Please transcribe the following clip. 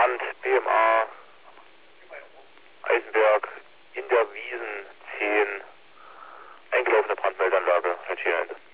Brand, BMA, Eisenberg, in der Wiesen 10, eingelaufene Brandmeldeanlage, H1.